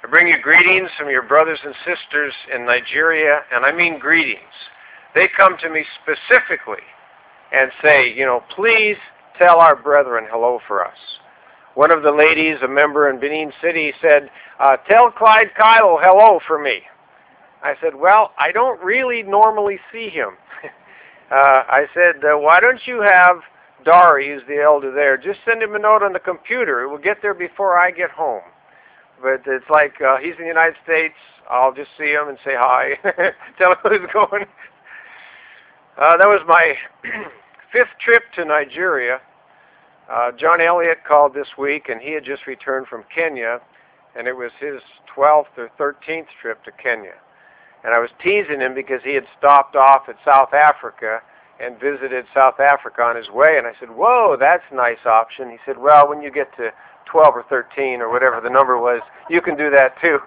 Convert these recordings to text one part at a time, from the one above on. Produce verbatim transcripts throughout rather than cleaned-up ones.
I bring you greetings from your brothers and sisters in Nigeria, and I mean greetings. They come to me specifically and say, you know, please tell our brethren hello for us. One of the ladies, a member in Benin City, said, uh, tell Clyde Kylo hello for me. I said, well, I don't really normally see him. uh, I said, uh, why don't you have Dari, who's the elder there, just send him a note on the computer. It will get there before I get home. But it's like, uh, he's in the United States. I'll just see him and say hi. Tell him who's going. Uh, that was my fifth trip to Nigeria. Uh, John Elliott called this week, and he had just returned from Kenya, and it was his twelfth or thirteenth trip to Kenya. And I was teasing him because he had stopped off at South Africa and visited South Africa on his way, and I said, whoa, that's a nice option. He said, well, when you get to twelve or thirteen or whatever the number was, you can do that too.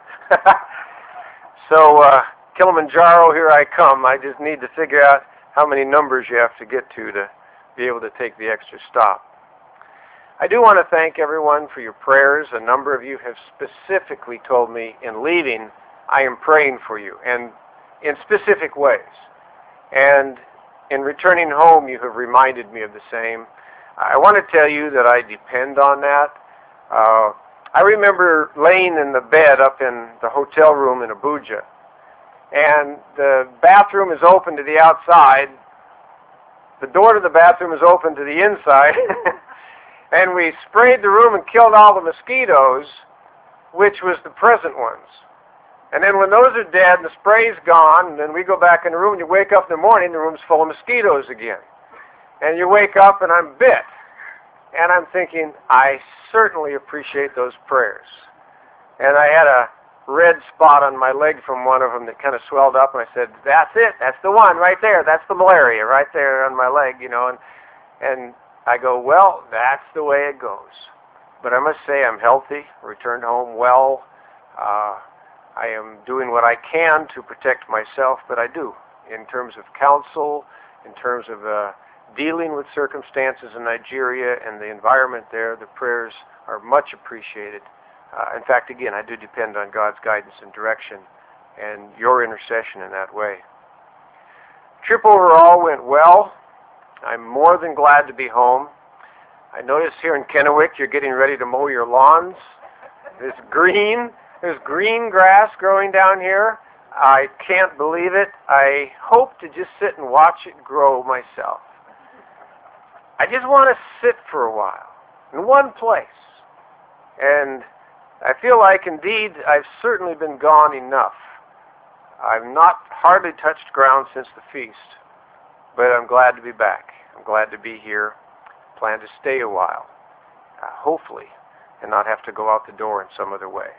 So uh, Kilimanjaro, here I come. I just need to figure out how many numbers you have to get to to be able to take the extra stop. I do want to thank everyone for your prayers. A number of you have specifically told me in leaving, I am praying for you, and in specific ways. And in returning home, you have reminded me of the same. I want to tell you that I depend on that. Uh, I remember laying in the bed up in the hotel room in Abuja, and the bathroom is open to the outside. The door to the bathroom is open to the inside. And we sprayed the room and killed all the mosquitoes, which was the present ones. And then when those are dead and the spray's gone, and then we go back in the room and you wake up in the morning, the room's full of mosquitoes again. And you wake up and I'm bit. And I'm thinking, I certainly appreciate those prayers. And I had a red spot on my leg from one of them that kind of swelled up, and I said, that's it, that's the one right there, that's the malaria right there on my leg, you know. And, and I go, well, that's the way it goes. But I must say I'm healthy, returned home well. Uh, I am doing what I can to protect myself, but I do, in terms of counsel, in terms of uh, dealing with circumstances in Nigeria and the environment there. The prayers are much appreciated. Uh, in fact, again, I do depend on God's guidance and direction and your intercession in that way. Trip overall went well. I'm more than glad to be home. I notice here in Kennewick you're getting ready to mow your lawns. There's green, there's green grass growing down here. I can't believe it. I hope to just sit and watch it grow myself. I just want to sit for a while in one place. And I feel like indeed I've certainly been gone enough. I've not hardly touched ground since the feast, but I'm glad to be back. I'm glad to be here. Plan to stay a while, uh, hopefully, and not have to go out the door in some other way.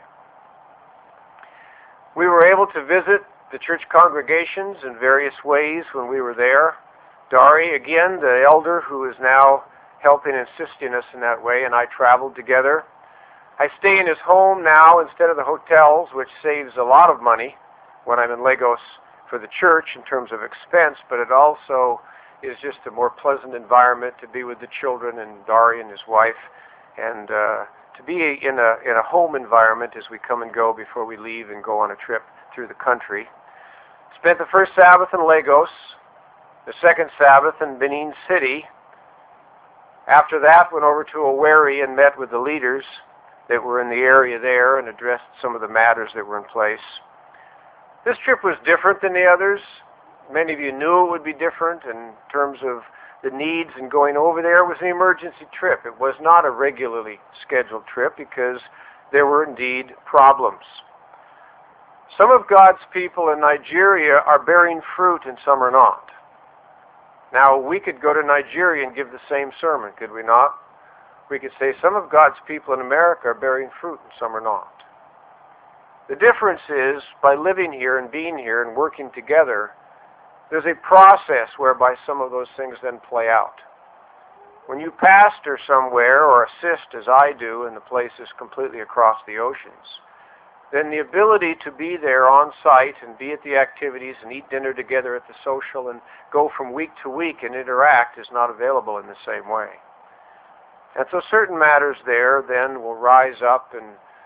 We were able to visit the church congregations in various ways when we were there. Dari, again, the elder who is now helping and assisting us in that way, and I traveled together. I stay in his home now instead of the hotels, which saves a lot of money when I'm in Lagos for the church in terms of expense, but it also is just a more pleasant environment to be with the children and Dari and his wife, and uh, to be in a in a home environment as we come and go before we leave and go on a trip through the country. Spent the first Sabbath in Lagos, the second Sabbath in Benin City. After that, went over to Owerri and met with the leaders that were in the area there and addressed some of the matters that were in place. This trip was different than the others. Many of you knew it would be different in terms of the needs in going over there. It was an emergency trip. It was not a regularly scheduled trip because there were indeed problems. Some of God's people in Nigeria are bearing fruit and some are not. Now, we could go to Nigeria and give the same sermon, could we not? We could say some of God's people in America are bearing fruit and some are not. The difference is, by living here and being here and working together, there's a process whereby some of those things then play out. When you pastor somewhere or assist, as I do, in the places completely across the oceans, then the ability to be there on site and be at the activities and eat dinner together at the social and go from week to week and interact is not available in the same way. And so certain matters there then will rise up and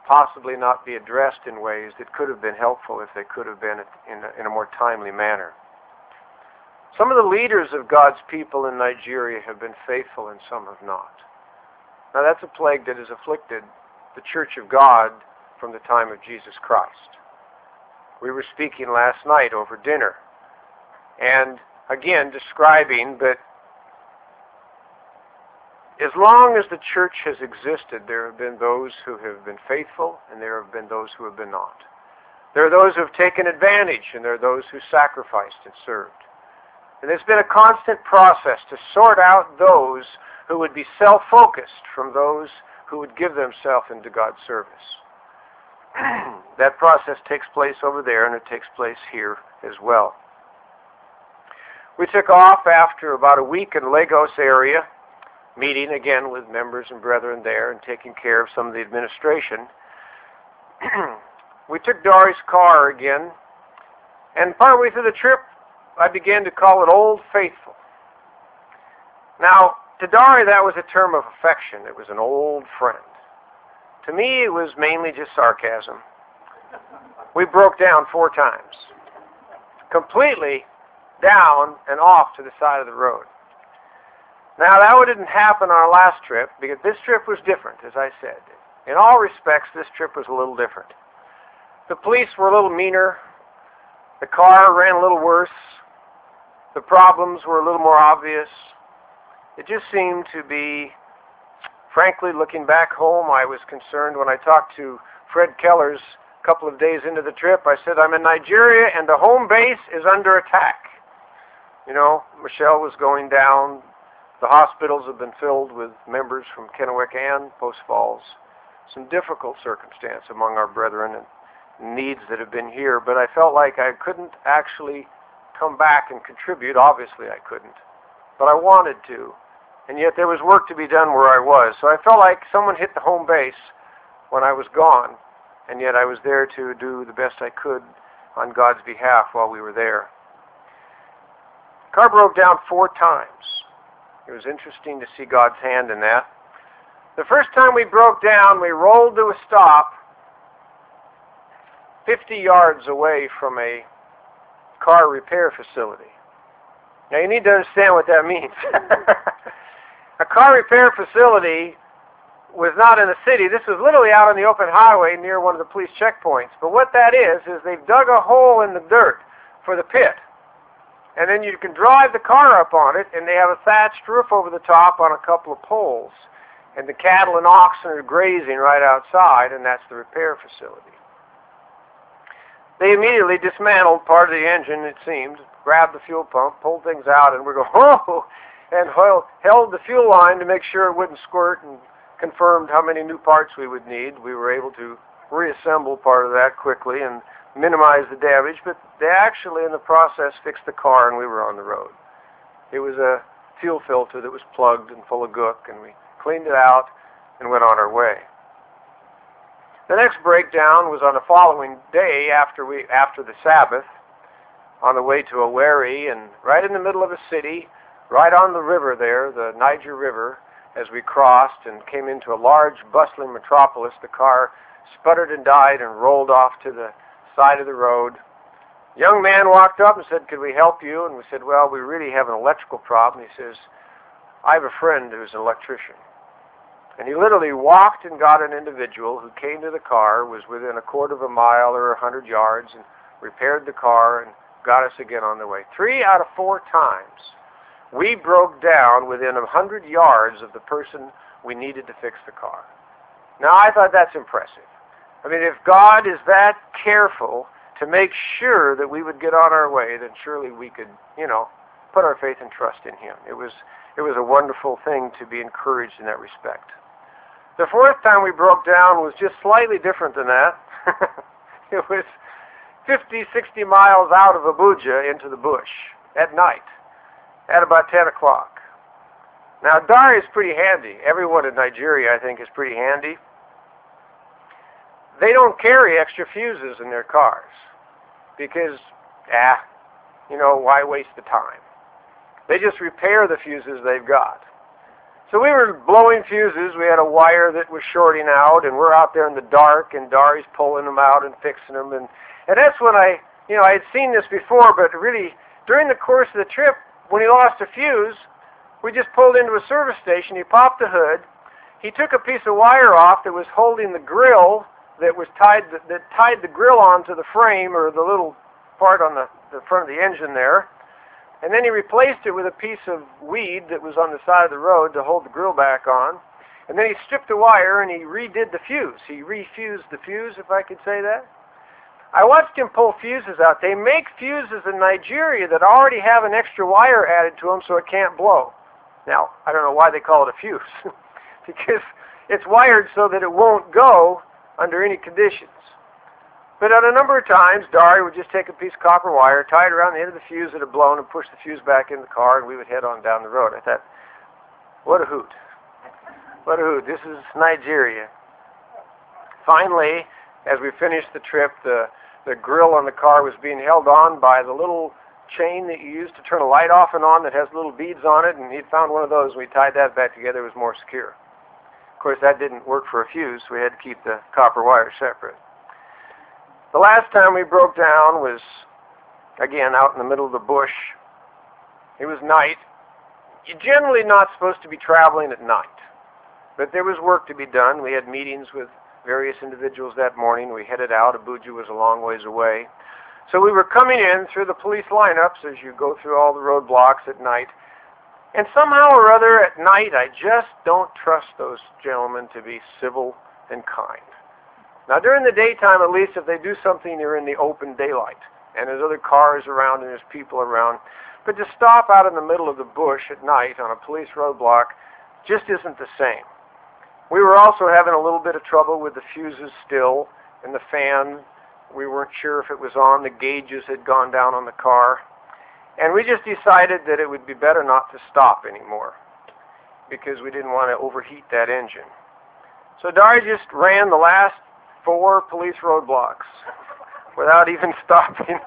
possibly not be addressed in ways that could have been helpful if they could have been in a, in a more timely manner. Some of the leaders of God's people in Nigeria have been faithful and some have not. Now that's a plague that has afflicted the Church of God from the time of Jesus Christ. We were speaking last night over dinner, and again describing that as long as the church has existed, there have been those who have been faithful, and there have been those who have been not. There are those who have taken advantage, and there are those who sacrificed and served. And there's been a constant process to sort out those who would be self-focused from those who would give themselves into God's service. That process takes place over there, and it takes place here as well. We took off after about a week in Lagos area, meeting again with members and brethren there and taking care of some of the administration. We took Dari's car again, and partway through the trip, I began to call it Old Faithful. Now, to Dari, that was a term of affection. It was an old friend. To me, it was mainly just sarcasm. We broke down four times, completely down and off to the side of the road. Now, that didn't happen on our last trip, because this trip was different, as I said. In all respects, this trip was a little different. The police were a little meaner. The car ran a little worse. The problems were a little more obvious. It just seemed to be, frankly, looking back home, I was concerned when I talked to Fred Kellers a couple of days into the trip. I said, I'm in Nigeria, and the home base is under attack. You know, Michelle was going down. The hospitals have been filled with members from Kennewick and Post Falls. Some difficult circumstance among our brethren and needs that have been here, but I felt like I couldn't actually come back and contribute. Obviously I couldn't, but I wanted to, and yet there was work to be done where I was. So I felt like someone hit the home base when I was gone, and yet I was there to do the best I could on God's behalf while we were there. The car broke down four times. It was interesting to see God's hand in that. The first time we broke down, we rolled to a stop fifty yards away from a car repair facility. Now you need to understand what that means. A car repair facility was not in the city. This was literally out on the open highway near one of the police checkpoints. But what that is, is they've dug a hole in the dirt for the pit. And then you can drive the car up on it, and they have a thatched roof over the top on a couple of poles. And the cattle and oxen are grazing right outside, and that's the repair facility. They immediately dismantled part of the engine, it seemed, grabbed the fuel pump, pulled things out, and we go, oh, and held the fuel line to make sure it wouldn't squirt, and confirmed how many new parts we would need. We were able to reassemble part of that quickly and minimize the damage, but they actually, in the process, fixed the car, and we were on the road. It was a fuel filter that was plugged and full of gook, and we cleaned it out and went on our way. The next breakdown was on the following day after we after the Sabbath, on the way to Owerri, and right in the middle of a city, right on the river there, the Niger River, as we crossed and came into a large, bustling metropolis, the car sputtered and died and rolled off to the side of the road. A young man walked up and said, could we help you? And we said, well, we really have an electrical problem. He says, I have a friend who's an electrician. And he literally walked and got an individual who came to the car, was within a quarter of a mile or a hundred yards, and repaired the car and got us again on the way. Three out of four times, we broke down within a hundred yards of the person we needed to fix the car. Now, I thought that's impressive. I mean, if God is that careful to make sure that we would get on our way, then surely we could, you know, put our faith and trust in Him. It was, it was a wonderful thing to be encouraged in that respect. The fourth time we broke down was just slightly different than that. It was fifty, sixty miles out of Abuja into the bush at night at about ten o'clock. Now, Dari is pretty handy. Everyone in Nigeria, I think, is pretty handy. They don't carry extra fuses in their cars because, ah, you know, why waste the time? They just repair the fuses they've got. So we were blowing fuses. We had a wire that was shorting out, and we're out there in the dark, and Dari's pulling them out and fixing them. And, and that's when I, you know, I had seen this before, but really, during the course of the trip, when he lost a fuse, we just pulled into a service station. He popped the hood. He took a piece of wire off that was holding the grill that was tied, that tied the grill onto the frame, or the little part on the, the front of the engine there. And then he replaced it with a piece of weed that was on the side of the road to hold the grill back on. And then he stripped the wire and he redid the fuse. He refused the fuse, if I could say that. I watched him pull fuses out. They make fuses in Nigeria that already have an extra wire added to them so it can't blow. Now, I don't know why they call it a fuse, because it's wired so that it won't go under any conditions. But at a number of times, Dari would just take a piece of copper wire, tie it around the end of the fuse that had blown, and push the fuse back in the car, and we would head on down the road. I thought, what a hoot. What a hoot. This is Nigeria. Finally, as we finished the trip, the, the grill on the car was being held on by the little chain that you use to turn a light off and on that has little beads on it, and he'd found one of those, and we tied that back together. It was more secure. Of course, that didn't work for a fuse, so we had to keep the copper wire separate. The last time we broke down was, again, out in the middle of the bush. It was night. You're generally not supposed to be traveling at night, but there was work to be done. We had meetings with various individuals that morning. We headed out. Abuja was a long ways away. So we were coming in through the police lineups as you go through all the roadblocks at night. And somehow or other at night, I just don't trust those gentlemen to be civil and kind. Now, during the daytime, at least, if they do something, they're in the open daylight, and there's other cars around and there's people around. But to stop out in the middle of the bush at night on a police roadblock just isn't the same. We were also having a little bit of trouble with the fuses still, and the fan. We weren't sure if it was on. The gauges had gone down on the car. And we just decided that it would be better not to stop anymore, because we didn't want to overheat that engine. So Dari just ran the last four police roadblocks without even stopping.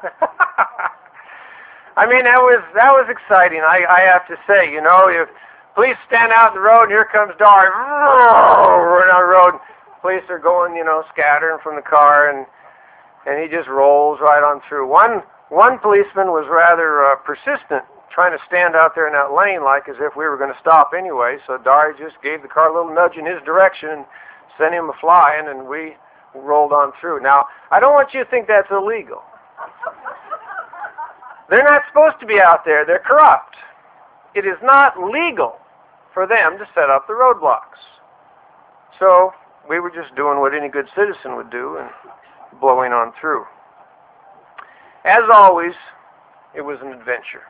I mean, that was that was exciting. I, I have to say, you know, if police stand out in the road and here comes Dari, we're down the road. Police are going, you know, scattering from the car, and and he just rolls right on through. One one policeman was rather uh, persistent, trying to stand out there in that lane like as if we were going to stop anyway. So Dari just gave the car a little nudge in his direction and sent him a flying, and we rolled on through. Now, I don't want you to think that's illegal. They're not supposed to be out there. They're corrupt. It is not legal for them to set up the roadblocks. So we were just doing what any good citizen would do and blowing on through. As always, it was an adventure.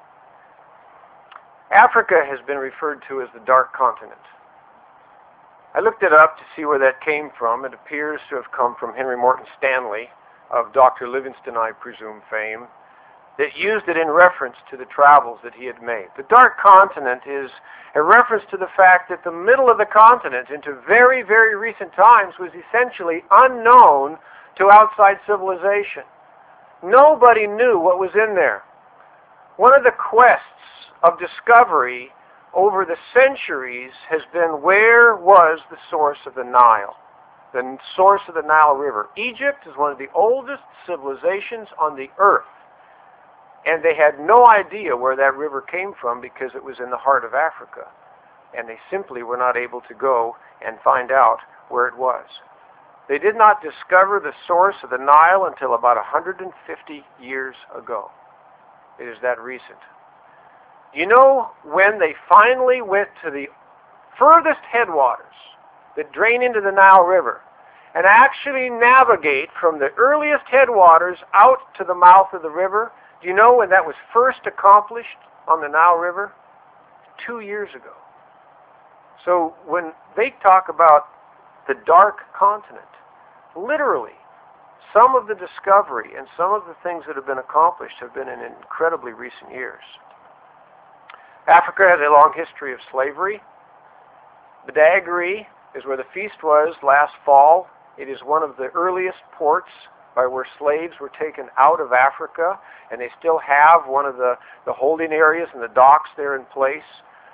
Africa has been referred to as the Dark Continent. I looked it up to see where that came from. It appears to have come from Henry Morton Stanley, of Doctor Livingstone, I presume, fame, that used it in reference to the travels that he had made. The Dark Continent is a reference to the fact that the middle of the continent into very, very recent times was essentially unknown to outside civilization. Nobody knew what was in there. One of the quests of discovery over the centuries has been, where was the source of the Nile? The source of the Nile River. Egypt is one of the oldest civilizations on the earth. And they had no idea where that river came from because it was in the heart of Africa. And they simply were not able to go and find out where it was. They did not discover the source of the Nile until about one hundred fifty years ago. It is that recent. You know, when they finally went to the furthest headwaters that drain into the Nile River and actually navigate from the earliest headwaters out to the mouth of the river, do you know when that was first accomplished on the Nile River? Two years ago. So when they talk about the Dark Continent, literally, some of the discovery and some of the things that have been accomplished have been in incredibly recent years. Africa has a long history of slavery. Badagry is where the feast was last fall. It is one of the earliest ports by where slaves were taken out of Africa, and they still have one of the, the holding areas and the docks there in place.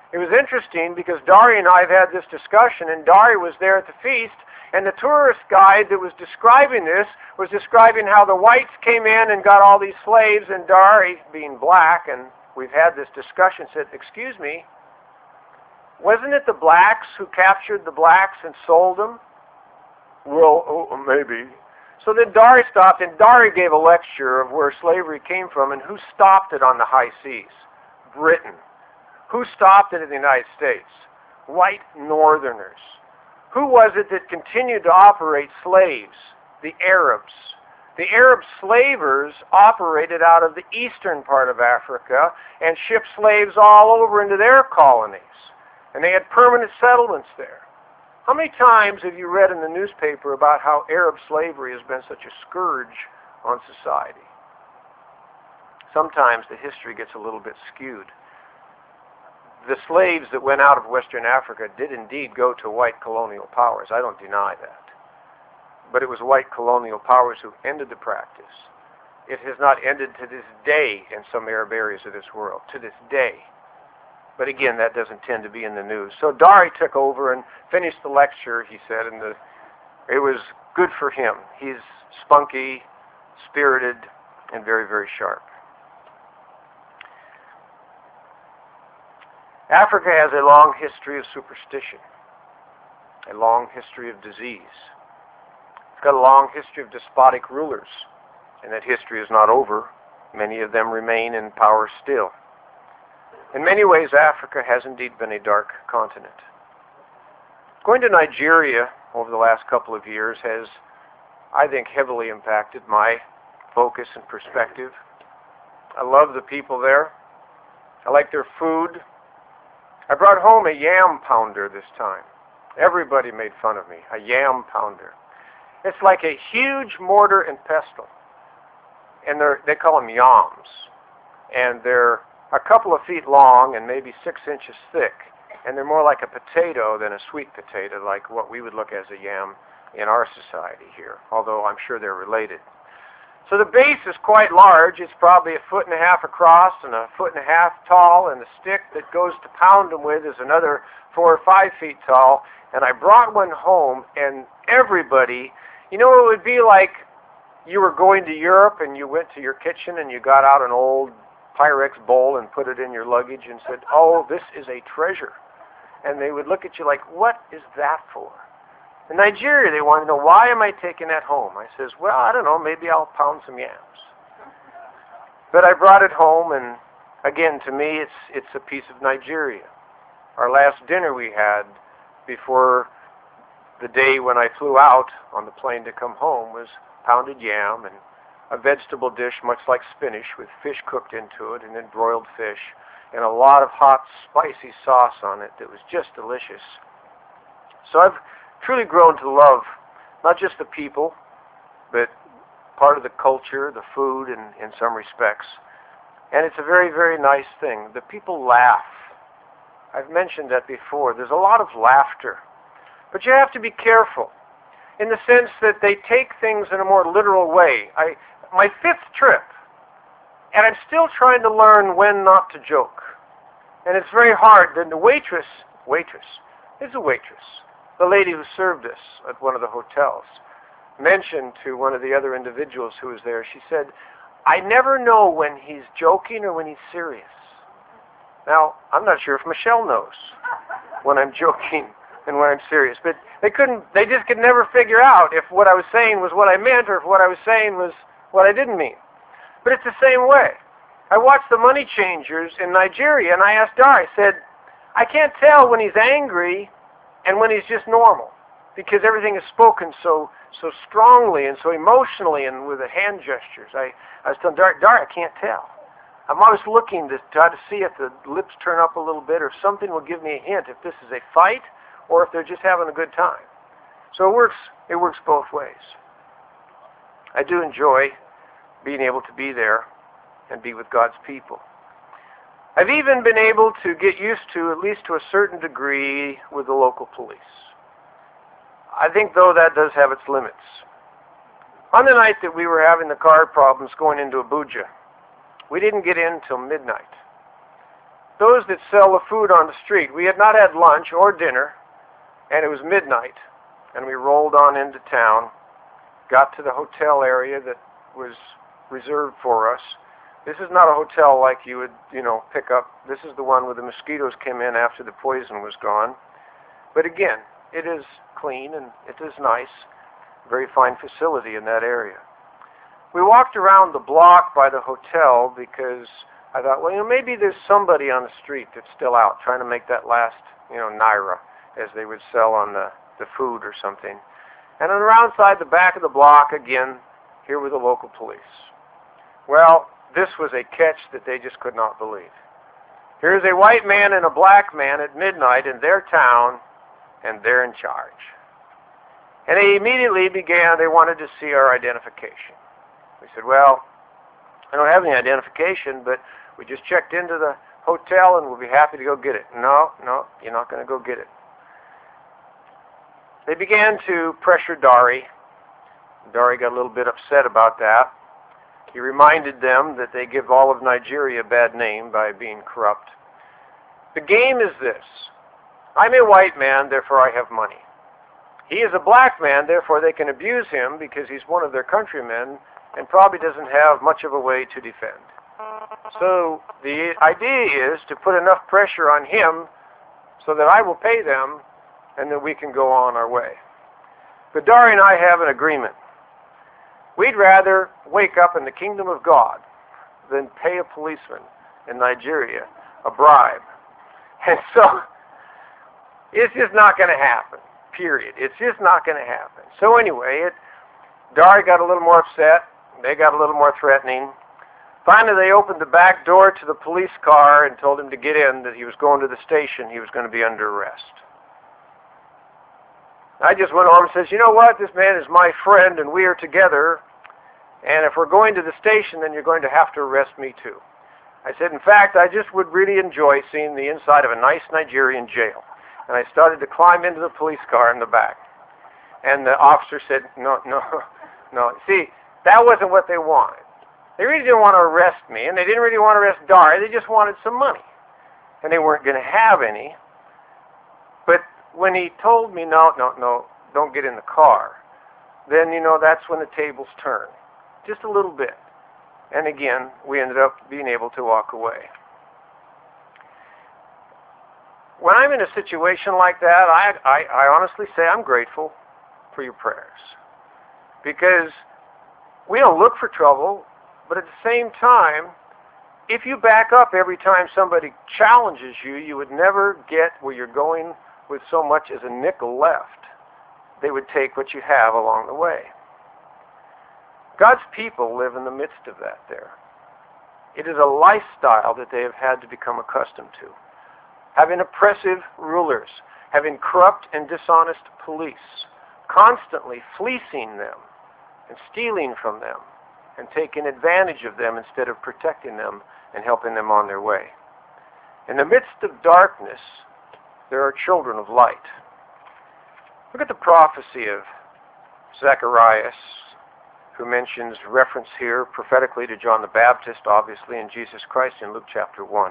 It was interesting because Dari and I have had this discussion, and Dari was there at the feast, and the tourist guide that was describing this was describing how the whites came in and got all these slaves, and Dari, being black, and we've had this discussion, said, excuse me, wasn't it the blacks who captured the blacks and sold them? Well, oh, maybe. So then Dari stopped, and Dari gave a lecture of where slavery came from and who stopped it on the high seas. Britain. Who stopped it in the United States? White Northerners. Who was it that continued to operate slaves? The Arabs. The Arab slavers operated out of the eastern part of Africa and shipped slaves all over into their colonies. And they had permanent settlements there. How many times have you read in the newspaper about how Arab slavery has been such a scourge on society? Sometimes the history gets a little bit skewed. The slaves that went out of Western Africa did indeed go to white colonial powers. I don't deny that. But it was white colonial powers who ended the practice. It has not ended to this day in some Arab areas of this world, to this day. But again, that doesn't tend to be in the news. So Dari took over and finished the lecture, he said, and the, it was good for him. He's spunky, spirited, and very, very sharp. Africa has a long history of superstition, a long history of disease. It's got a long history of despotic rulers, and that history is not over. Many of them remain in power still. In many ways, Africa has indeed been a dark continent. Going to Nigeria over the last couple of years has, I think, heavily impacted my focus and perspective. I love the people there. I like their food. I brought home a yam pounder this time. Everybody made fun of me. A yam pounder. It's like a huge mortar and pestle. And they're, they call them yams. And they're a couple of feet long and maybe six inches thick. And they're more like a potato than a sweet potato, like what we would look as a yam in our society here, although I'm sure they're related. So the base is quite large. It's probably a foot and a half across and a foot and a half tall, and the stick that goes to pound them with is another four or five feet tall. And I brought one home, and everybody, you know, it would be like you were going to Europe and you went to your kitchen and you got out an old Pyrex bowl and put it in your luggage and said, oh, this is a treasure. And they would look at you like, what is that for? In Nigeria, they wanted to know, why am I taking that home? I says, well, I don't know, maybe I'll pound some yams. But I brought it home, and again, to me, it's it's a piece of Nigeria. Our last dinner we had before the day when I flew out on the plane to come home was pounded yam and a vegetable dish much like spinach with fish cooked into it, and then broiled fish, and a lot of hot, spicy sauce on it that was just delicious. So I've truly grown to love not just the people, but part of the culture, the food, in, in some respects. And it's a very, very nice thing. The people laugh. I've mentioned that before. There's a lot of laughter. But you have to be careful in the sense that they take things in a more literal way. I, my fifth trip, and I'm still trying to learn when not to joke. And it's very hard. Then the waitress, waitress, is a waitress, the lady who served us at one of the hotels, mentioned to one of the other individuals who was there, she said, I never know when he's joking or when he's serious. Now, I'm not sure if Michelle knows when I'm joking and when I'm serious, but they couldn't, they just could never figure out if what I was saying was what I meant or if what I was saying was what I didn't mean. But it's the same way. I watched the Money Changers in Nigeria, and I asked Dar, I said, I can't tell when he's angry and when he's just normal, because everything is spoken so so strongly and so emotionally and with the hand gestures. I, I was telling Dar, Dar, I can't tell. I'm always looking to try to see if the lips turn up a little bit or if something will give me a hint if this is a fight or if they're just having a good time. So it works, it works both ways. I do enjoy being able to be there and be with God's people. I've even been able to get used to, at least to a certain degree, with the local police. I think, though, that does have its limits. On the night that we were having the car problems going into Abuja, we didn't get in till midnight. those that sell the food on the street. We had not had lunch or dinner, and it was midnight, and we rolled on into town, got to the hotel area that was reserved for us. This is not a hotel like you would, you know, pick up. This is the one where the mosquitoes came in after the poison was gone. But again, it is clean and it is nice. Very fine facility in that area. We walked around the block by the hotel because I thought, well, you know, maybe there's somebody on the street that's still out trying to make that last, you know, naira, as they would sell on the, the food or something. And then around side the back of the block, again, here were the local police. Well, this was a catch that they just could not believe. Here's a white man and a black man at midnight in their town, and they're in charge. And they immediately began, they wanted to see our identification. We said, well, I don't have any identification, but we just checked into the hotel and we'll be happy to go get it. No, no, you're not going to go get it. They began to pressure Dari. Dari got a little bit upset about that. He reminded them that they give all of Nigeria a bad name by being corrupt. The game is this. I'm a white man, therefore I have money. He is a black man, therefore they can abuse him because he's one of their countrymen and probably doesn't have much of a way to defend. So the idea is to put enough pressure on him so that I will pay them and then we can go on our way. But Dari and I have an agreement. We'd rather wake up in the kingdom of God than pay a policeman in Nigeria a bribe. And so it's just not going to happen, period. It's just not going to happen. So anyway, it, Dari got a little more upset. They got a little more threatening. Finally, they opened the back door to the police car and told him to get in, that he was going to the station. He was going to be under arrest. I just went home and says, you know what? This man is my friend and we are together. And if we're going to the station, then you're going to have to arrest me too. I said, in fact, I just would really enjoy seeing the inside of a nice Nigerian jail. And I started to climb into the police car in the back. And the officer said, no, no, no. See, that wasn't what they wanted. They really didn't want to arrest me, and they didn't really want to arrest Dari. They just wanted some money. And they weren't going to have any. But when he told me, no, no, no, don't get in the car, then, you know, that's when the tables turned. Just a little bit. And again, we ended up being able to walk away. When I'm in a situation like that, I, I, I honestly say I'm grateful for your prayers. Because we don't look for trouble, but at the same time, if you back up every time somebody challenges you, you would never get where you're going with so much as a nickel left. They would take what you have along the way. God's people live in the midst of that there. It is a lifestyle that they have had to become accustomed to. Having oppressive rulers, having corrupt and dishonest police, constantly fleecing them and stealing from them and taking advantage of them instead of protecting them and helping them on their way. In the midst of darkness, there are children of light. Look at the prophecy of Zacharias, who mentions reference here prophetically to John the Baptist, obviously, and Jesus Christ in Luke chapter one.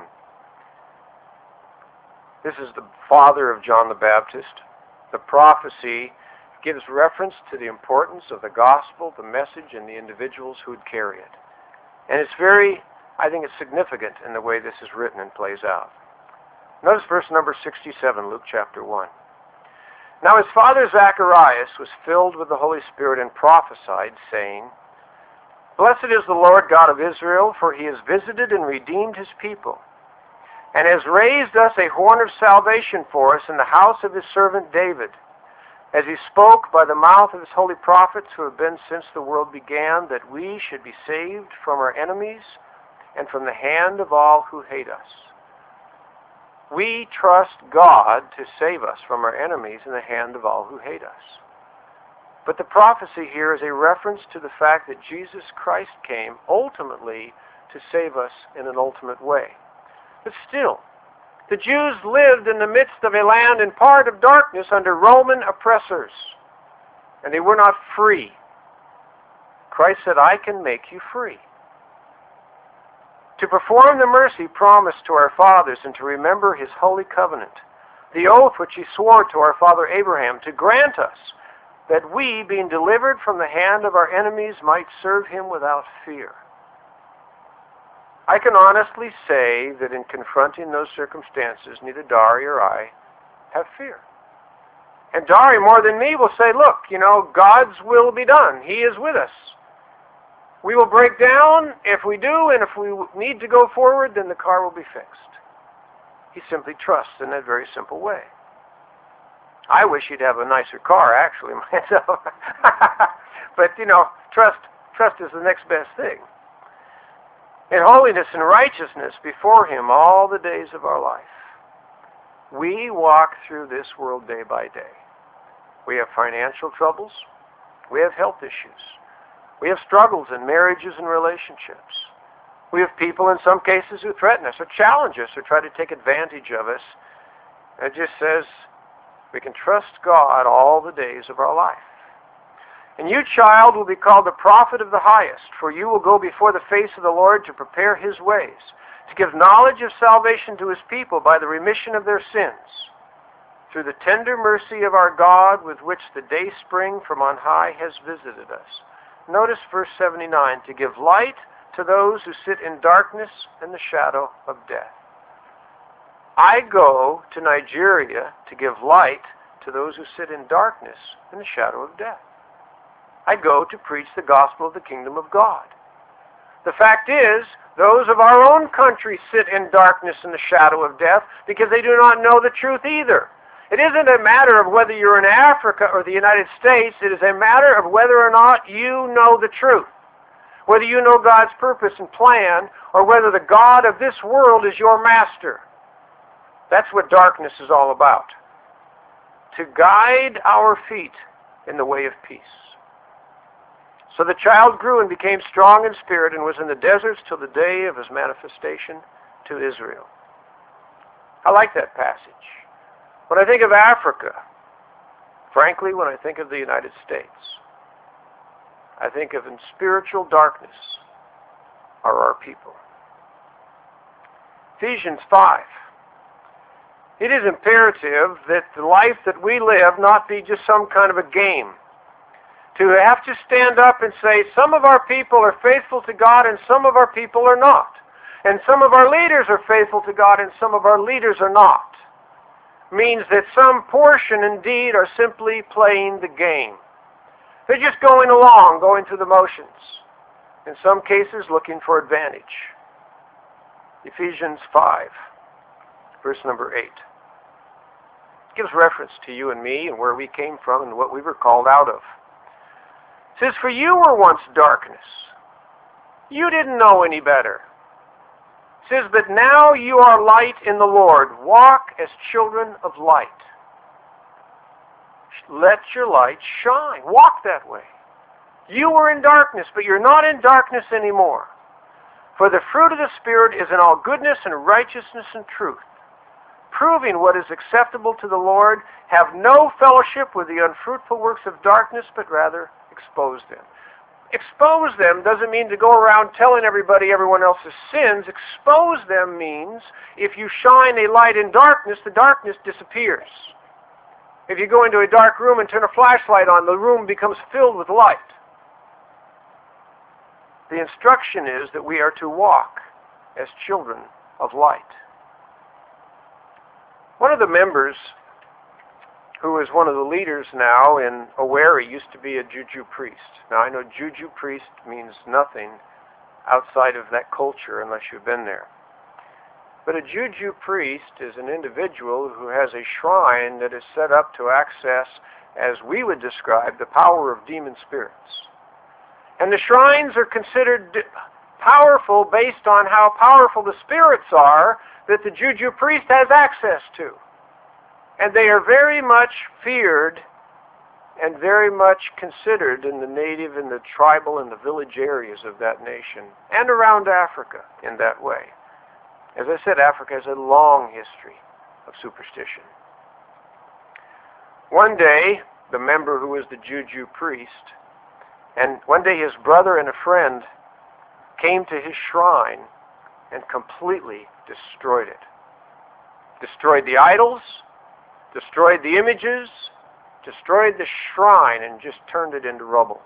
This is the father of John the Baptist. The prophecy gives reference to the importance of the gospel, the message, and the individuals who would carry it. And it's very, I think it's significant in the way this is written and plays out. Notice verse number sixty-seven, Luke chapter one. Now his father Zacharias was filled with the Holy Spirit and prophesied, saying, Blessed is the Lord God of Israel, for he has visited and redeemed his people, and has raised us a horn of salvation for us in the house of his servant David, as he spoke by the mouth of his holy prophets who have been since the world began, that we should be saved from our enemies and from the hand of all who hate us. We trust God to save us from our enemies and the hand of all who hate us. But the prophecy here is a reference to the fact that Jesus Christ came ultimately to save us in an ultimate way. But still, the Jews lived in the midst of a land in part of darkness under Roman oppressors, and they were not free. Christ said, I can make you free. to perform the mercy promised to our fathers, and to remember his holy covenant, the oath which he swore to our father Abraham, to grant us that we, being delivered from the hand of our enemies, might serve him without fear. I can honestly say that in confronting those circumstances, neither Dari or I have fear. And Dari, more than me, will say, look, you know, God's will be done. He is with us. We will break down if we do, and if we need to go forward, then the car will be fixed. He simply trusts in that very simple way. I wish he'd have a nicer car, actually, myself. But, you know, trust, trust is the next best thing. In holiness and righteousness before him all the days of our life. We walk through this world day by day. We have financial troubles. We have health issues. We have struggles in marriages and relationships. We have people in some cases who threaten us or challenge us or try to take advantage of us. It just says we can trust God all the days of our life. And you, child, will be called the prophet of the highest, for you will go before the face of the Lord to prepare his ways, to give knowledge of salvation to his people by the remission of their sins, through the tender mercy of our God with which the day spring from on high has visited us. Notice verse seventy-nine, to give light to those who sit in darkness and the shadow of death. I go to Nigeria to give light to those who sit in darkness and the shadow of death. I go to preach the gospel of the kingdom of God. The fact is, those of our own country sit in darkness and the shadow of death because they do not know the truth either. It isn't a matter of whether you're in Africa or the United States. It is a matter of whether or not you know the truth. Whether you know God's purpose and plan, or whether the God of this world is your master. That's what darkness is all about. To guide our feet in the way of peace. So the child grew and became strong in spirit and was in the deserts till the day of his manifestation to Israel. I like that passage. When I think of Africa, frankly, when I think of the United States, I think of in spiritual darkness are our people. Ephesians five. It is imperative that the life that we live not be just some kind of a game. To have to stand up and say, some of our people are faithful to God and some of our people are not. And some of our leaders are faithful to God and some of our leaders are not. Means that some portion indeed are simply playing the game. They're just going along, going through the motions. In some cases, looking for advantage. Ephesians five, verse number eight. It gives reference to you and me and where we came from and what we were called out of. It says, for you were once darkness. You didn't know any better. It says, but now you are light in the Lord. Walk as children of light. Let your light shine. Walk that way. You were in darkness, but you're not in darkness anymore. For the fruit of the Spirit is in all goodness and righteousness and truth, proving what is acceptable to the Lord. Have no fellowship with the unfruitful works of darkness, but rather expose them. Expose them doesn't mean to go around telling everybody everyone else's sins. Expose them means if you shine a light in darkness, the darkness disappears. If you go into a dark room and turn a flashlight on, the room becomes filled with light. The instruction is that we are to walk as children of light. One of the members, who is one of the leaders now in Owerri, used to be a Juju priest. Now I know Juju priest means nothing outside of that culture unless you've been there. But a Juju priest is an individual who has a shrine that is set up to access, as we would describe, the power of demon spirits. And the shrines are considered powerful based on how powerful the spirits are that the Juju priest has access to. And they are very much feared and very much considered in the native and the tribal and the village areas of that nation and around Africa in that way. As I said, Africa has a long history of superstition. One day, the member who was the Juju priest, and one day his brother and a friend came to his shrine and completely destroyed it. Destroyed the idols, destroyed the images, destroyed the shrine, and just turned it into rubble.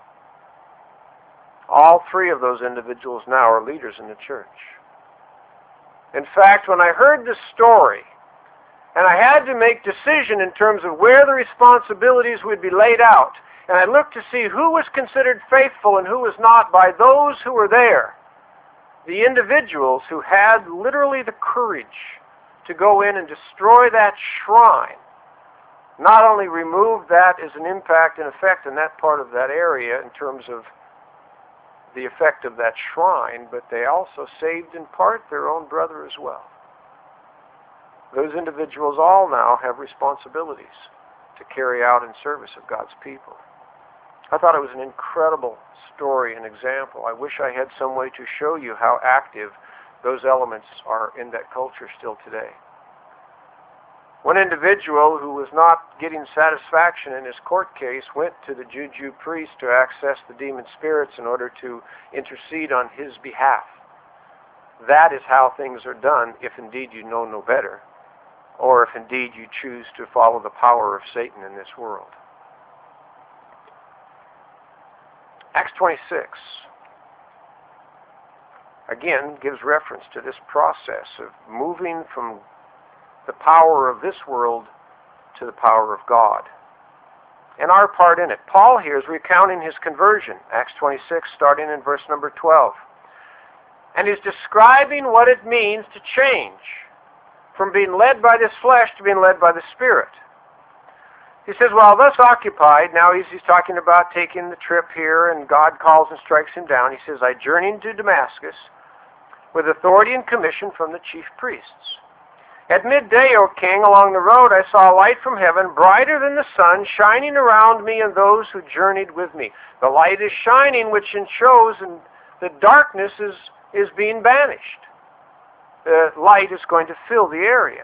All three of those individuals now are leaders in the church. In fact, when I heard the story, and I had to make decision in terms of where the responsibilities would be laid out, and I looked to see who was considered faithful and who was not by those who were there, the individuals who had literally the courage to go in and destroy that shrine, not only removed that as an impact and effect in that part of that area in terms of the effect of that shrine, but they also saved in part their own brother as well. Those individuals all now have responsibilities to carry out in service of God's people. I thought it was an incredible story and example. I wish I had some way to show you how active those elements are in that culture still today. One individual who was not getting satisfaction in his court case went to the juju priest to access the demon spirits in order to intercede on his behalf. That is how things are done if indeed you know no better, or if indeed you choose to follow the power of Satan in this world. Acts twenty-six, again, gives reference to this process of moving from the power of this world to the power of God, and our part in it. Paul here is recounting his conversion, Acts twenty-six, starting in verse number twelve. And he's describing what it means to change from being led by this flesh to being led by the Spirit. He says, while thus occupied, now he's, he's talking about taking the trip here, and God calls and strikes him down. He says, I journeyed to Damascus with authority and commission from the chief priests. At midday, O king, along the road I saw a light from heaven, brighter than the sun, shining around me and those who journeyed with me. The light is shining, which shows and the darkness is, is being banished. The light is going to fill the area.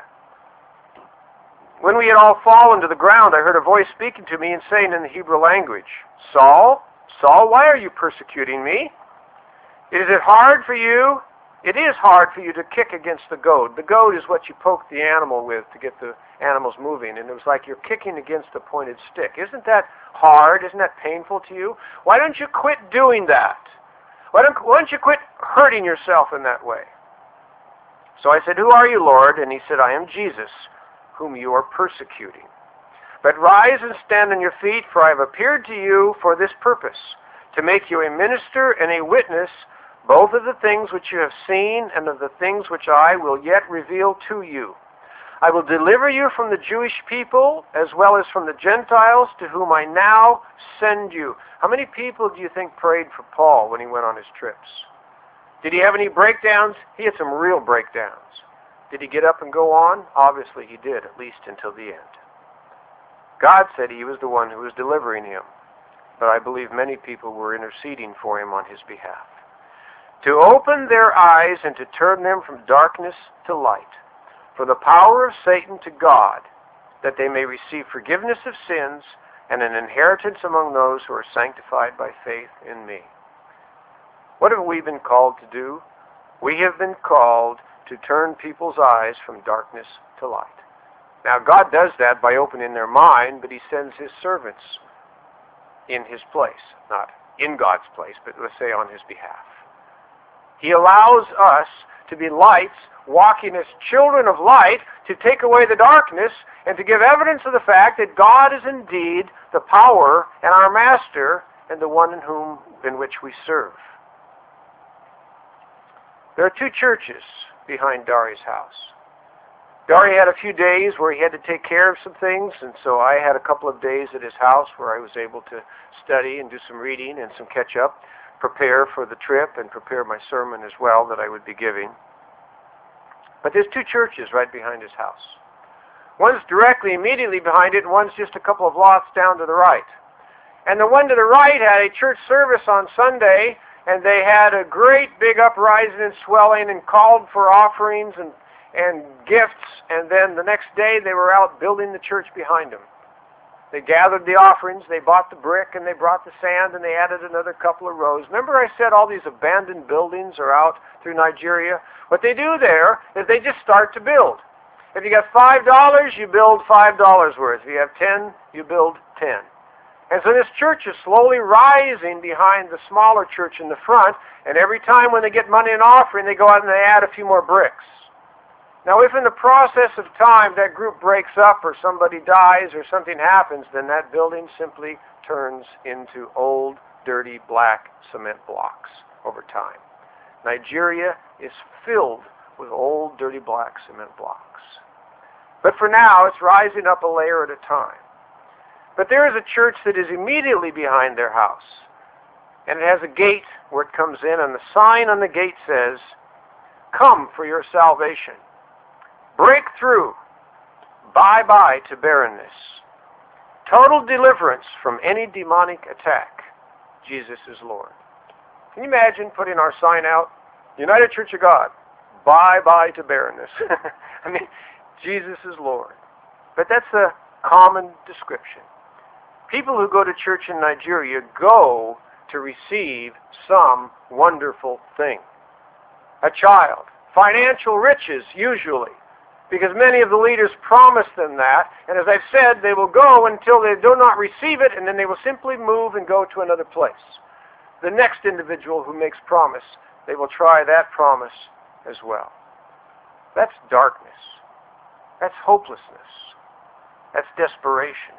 When we had all fallen to the ground, I heard a voice speaking to me and saying in the Hebrew language, Saul, Saul, why are you persecuting me? Is it hard for you? It is hard for you to kick against the goad. The goad is what you poke the animal with to get the animals moving, and it was like you're kicking against a pointed stick. Isn't that hard? Isn't that painful to you? Why don't you quit doing that? Why don't, why don't you quit hurting yourself in that way? So I said, who are you, Lord? And he said, I am Jesus, whom you are persecuting. But rise and stand on your feet, for I have appeared to you for this purpose, to make you a minister and a witness, both of the things which you have seen and of the things which I will yet reveal to you. I will deliver you from the Jewish people as well as from the Gentiles, to whom I now send you. How many people do you think prayed for Paul when he went on his trips? Did he have any breakdowns? He had some real breakdowns. Did he get up and go on? Obviously he did, at least until the end. God said he was the one who was delivering him, but I believe many people were interceding for him on his behalf. To open their eyes and to turn them from darkness to light, for the power of Satan to God, that they may receive forgiveness of sins and an inheritance among those who are sanctified by faith in me. What have we been called to do? We have been called to turn people's eyes from darkness to light. Now, God does that by opening their mind, but he sends his servants in his place. Not in God's place, but let's say on his behalf. He allows us to be lights, walking as children of light, to take away the darkness and to give evidence of the fact that God is indeed the power and our master and the one in whom, in which we serve. There are two churches behind Dari's house. Dari had a few days where he had to take care of some things, and so I had a couple of days at his house where I was able to study and do some reading and some catch up, prepare for the trip, and prepare my sermon as well that I would be giving. But there's two churches right behind his house. One's directly, immediately behind it, and one's just a couple of lots down to the right. And the one to the right had a church service on Sunday, and they had a great big uprising and swelling and called for offerings and, and gifts, and then the next day they were out building the church behind them. They gathered the offerings, they bought the brick, and they brought the sand, and they added another couple of rows. Remember I said all these abandoned buildings are out through Nigeria? What they do there is they just start to build. If you got five dollars, you build five dollars worth. If you have ten, you build ten. And so this church is slowly rising behind the smaller church in the front, and every time when they get money in offering, they go out and they add a few more bricks. Now, if in the process of time that group breaks up or somebody dies or something happens, then that building simply turns into old, dirty, black cement blocks over time. Nigeria is filled with old, dirty, black cement blocks. But for now, it's rising up a layer at a time. But there is a church that is immediately behind their house, and it has a gate where it comes in, and the sign on the gate says, "Come for your salvation. Break through. Bye-bye to barrenness. Total deliverance from any demonic attack. Jesus is Lord." Can you imagine putting our sign out? United Church of God. Bye-bye to barrenness. I mean, Jesus is Lord. But that's a common description. People who go to church in Nigeria go to receive some wonderful thing. A child. Financial riches, usually. Because many of the leaders promise them that, and as I've said, they will go until they do not receive it, and then they will simply move and go to another place. The next individual who makes promise, they will try that promise as well. That's darkness. That's hopelessness. That's desperation.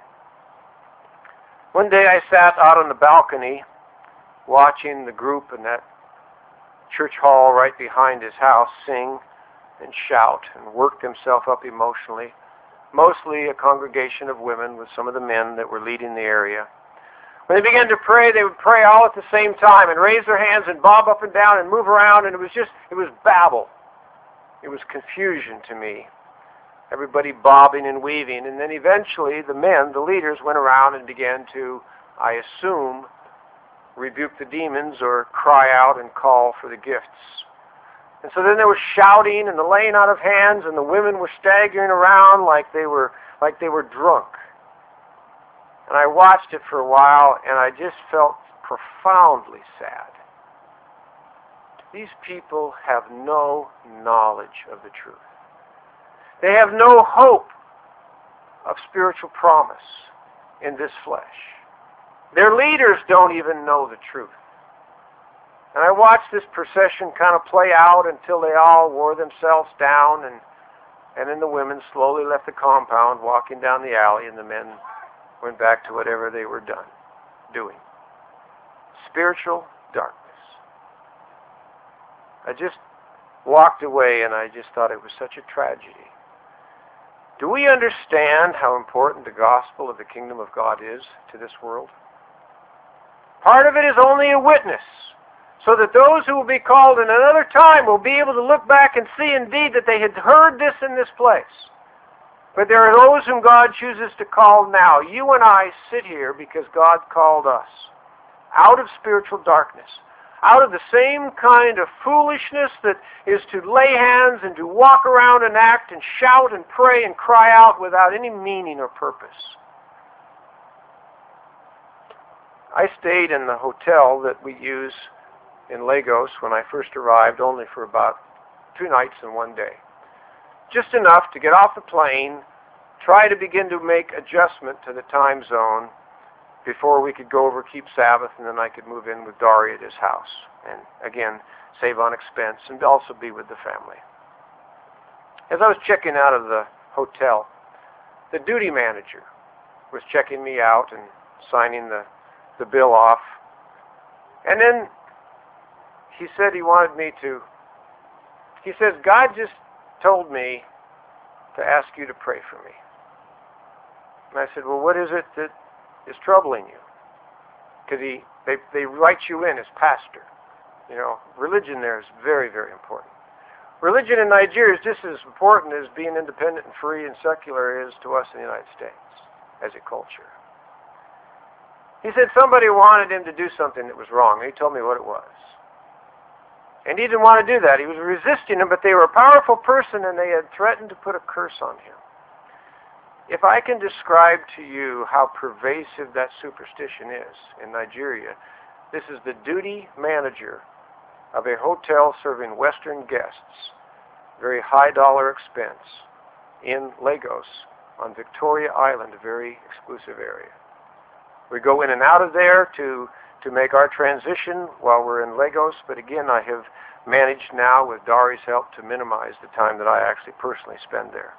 One day I sat out on the balcony watching the group in that church hall right behind his house sing and shout and work themselves up emotionally. Mostly a congregation of women with some of the men that were leading the area. When they began to pray, they would pray all at the same time and raise their hands and bob up and down and move around, and it was just, it was babble. It was confusion to me. Everybody bobbing and weaving, and then eventually the men, the leaders, went around and began to, I assume, rebuke the demons or cry out and call for the gifts. And so then there was shouting and the laying out of hands, and the women were staggering around like they were like they were drunk. And I watched it for a while, and I just felt profoundly sad. These people have no knowledge of the truth. They have no hope of spiritual promise in this flesh. Their leaders don't even know the truth. And I watched this procession kind of play out until they all wore themselves down, and, and then the women slowly left the compound, walking down the alley, and the men went back to whatever they were done doing. Spiritual darkness. I just walked away, and I just thought it was such a tragedy. Do we understand how important the gospel of the kingdom of God is to this world? Part of it is only a witness, so that those who will be called in another time will be able to look back and see indeed that they had heard this in this place. But there are those whom God chooses to call now. You and I sit here because God called us out of spiritual darkness, out of the same kind of foolishness that is to lay hands and to walk around and act and shout and pray and cry out without any meaning or purpose. I stayed in the hotel that we use in Lagos when I first arrived, only for about two nights and one day. Just enough to get off the plane, try to begin to make adjustment to the time zone before we could go over keep Sabbath, and then I could move in with Dari at his house and again save on expense and also be with the family. As I was checking out of the hotel, the duty manager was checking me out and signing the, the bill off, and then he said he wanted me to, he says, God just told me to ask you to pray for me. And I said, well, what is it that is troubling you? Because he, they, they write you in as pastor. You know, religion there is very, very important. Religion in Nigeria is just as important as being independent and free and secular is to us in the United States as a culture. He said somebody wanted him to do something that was wrong, and he told me what it was. And he didn't want to do that. He was resisting them, but they were a powerful person, and they had threatened to put a curse on him. If I can describe to you how pervasive that superstition is in Nigeria, this is the duty manager of a hotel serving Western guests, very high dollar expense, in Lagos on Victoria Island, a very exclusive area. We go in and out of there to, to make our transition while we're in Lagos, but again, I have managed now with Dari's help to minimize the time that I actually personally spend there.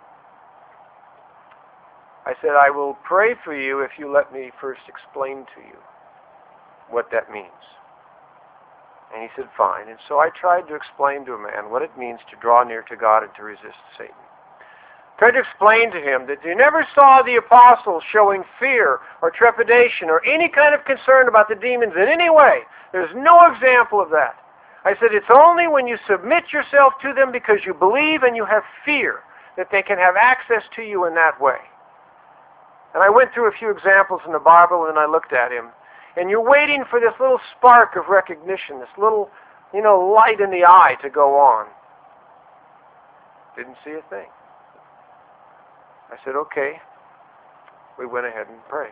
I said, I will pray for you if you let me first explain to you what that means. And he said, fine. And so I tried to explain to a man what it means to draw near to God and to resist Satan. Tried to explain to him that you never saw the apostles showing fear or trepidation or any kind of concern about the demons in any way. There's no example of that. I said, it's only when you submit yourself to them because you believe and you have fear that they can have access to you in that way. And I went through a few examples in the Bible, and I looked at him. And you're waiting for this little spark of recognition, this little, you know, light in the eye to go on. Didn't see a thing. I said, okay. We went ahead and prayed.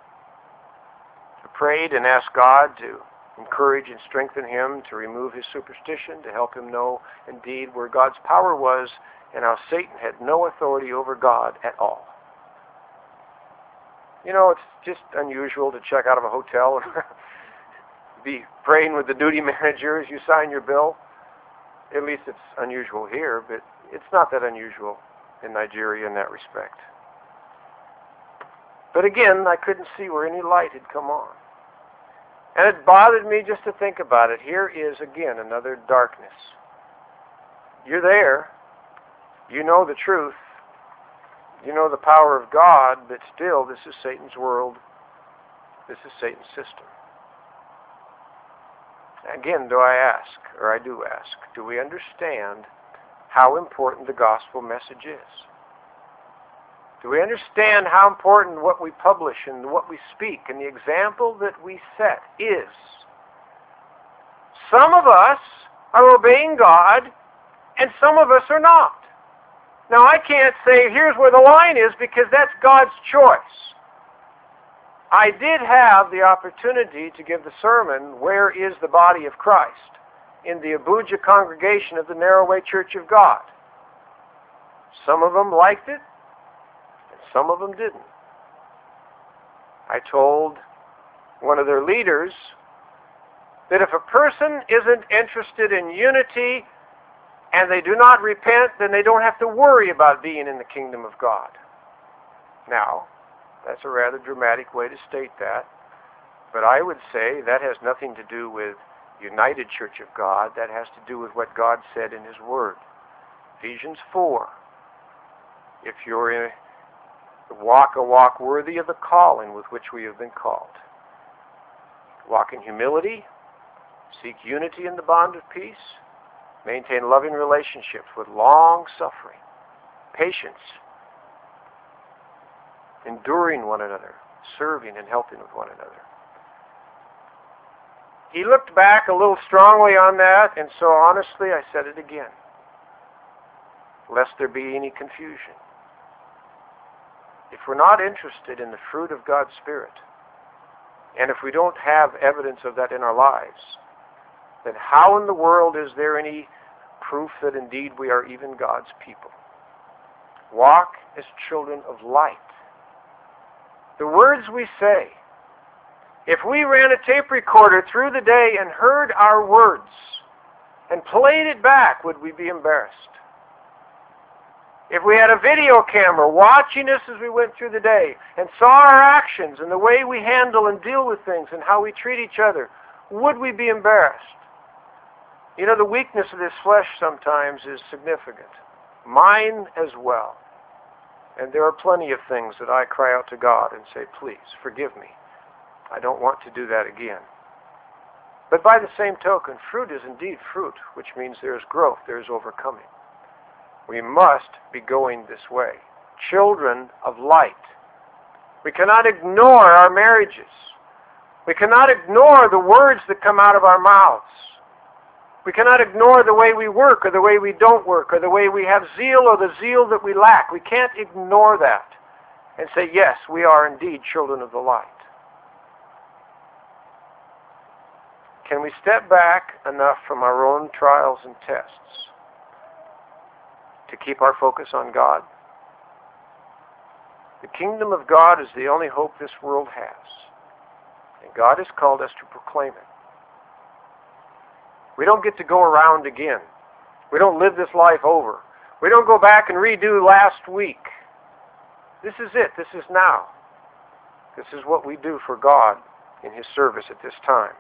I prayed and asked God to encourage and strengthen him, to remove his superstition, to help him know indeed where God's power was and how Satan had no authority over God at all. You know, it's just unusual to check out of a hotel and be praying with the duty manager as you sign your bill. At least it's unusual here, but it's not that unusual in Nigeria in that respect. But again, I couldn't see where any light had come on. And it bothered me just to think about it. Here is, again, another darkness. You're there. You know the truth. You know the power of God, but still, this is Satan's world. This is Satan's system. Again, do I ask, or I do ask, do we understand how important the gospel message is? Do we understand how important what we publish and what we speak and the example that we set is? Some of us are obeying God, and some of us are not. Now, I can't say, here's where the line is, because that's God's choice. I did have the opportunity to give the sermon, Where is the Body of Christ?, in the Abuja congregation of the Narrowway Church of God. Some of them liked it, and some of them didn't. I told one of their leaders that if a person isn't interested in unity and they do not repent, then they don't have to worry about being in the kingdom of God. Now, that's a rather dramatic way to state that, but I would say that has nothing to do with United Church of God. That has to do with what God said in His Word. Ephesians four. If you're in a walk a walk worthy of the calling with which we have been called. Walk in humility, seek unity in the bond of peace, maintain loving relationships with long suffering, patience, enduring one another, serving and helping with one another. He looked back a little strongly on that, and so honestly I said it again, lest there be any confusion. If we're not interested in the fruit of God's Spirit, and if we don't have evidence of that in our lives, then how in the world is there any proof that indeed we are even God's people? Walk as children of light. The words we say, if we ran a tape recorder through the day and heard our words and played it back, would we be embarrassed? If we had a video camera watching us as we went through the day and saw our actions and the way we handle and deal with things and how we treat each other, would we be embarrassed? You know, the weakness of this flesh sometimes is significant. Mine as well. And there are plenty of things that I cry out to God and say, please, forgive me. I don't want to do that again. But by the same token, fruit is indeed fruit, which means there is growth, there is overcoming. We must be going this way. Children of light. We cannot ignore our marriages. We cannot ignore the words that come out of our mouths. We cannot ignore the way we work or the way we don't work or the way we have zeal or the zeal that we lack. We can't ignore that. and say, yes, we are indeed children of the light? Can we step back enough from our own trials and tests to keep our focus on God? The kingdom of God is the only hope this world has, and God has called us to proclaim it. We don't get to go around again. We don't live this life over. We don't go back and redo last week. This is it. This is now. This is what we do for God in His service at this time.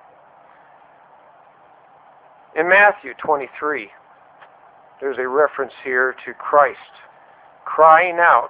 In Matthew twenty-three, there's a reference here to Christ crying out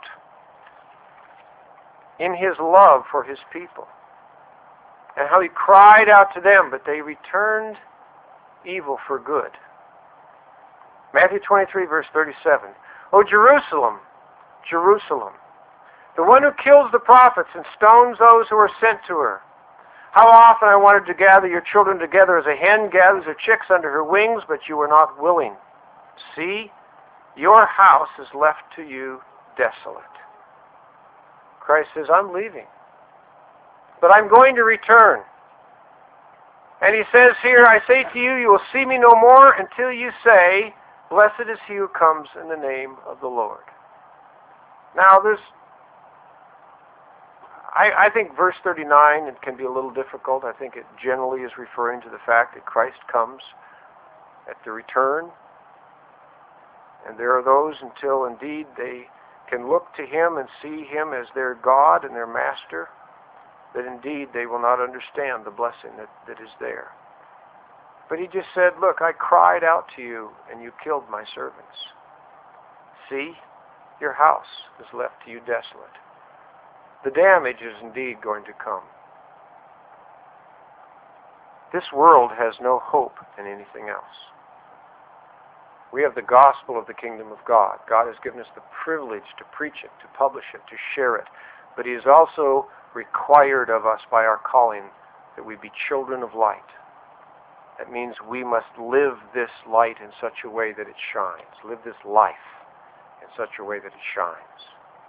in His love for His people, and how He cried out to them, but they returned evil for good. Matthew twenty-three, verse thirty-seven. O Jerusalem, Jerusalem, the one who kills the prophets and stones those who are sent to her. How often I wanted to gather your children together as a hen gathers her chicks under her wings, but you were not willing. See, your house is left to you desolate. Christ says, I'm leaving, but I'm going to return. And He says here, I say to you, you will see me no more until you say, blessed is he who comes in the name of the Lord. Now, there's I, I think verse thirty-nine, it can be a little difficult. I think it generally is referring to the fact that Christ comes at the return. And there are those until indeed they can look to Him and see Him as their God and their Master, that indeed they will not understand the blessing that, that is there. But He just said, look, I cried out to you and you killed my servants. See, your house is left to you desolate. The damage is indeed going to come. This world has no hope in anything else. We have the gospel of the kingdom of God. God has given us the privilege to preach it, to publish it, to share it. But He has also required of us by our calling that we be children of light. That means we must live this light in such a way that it shines. Live this life in such a way that it shines.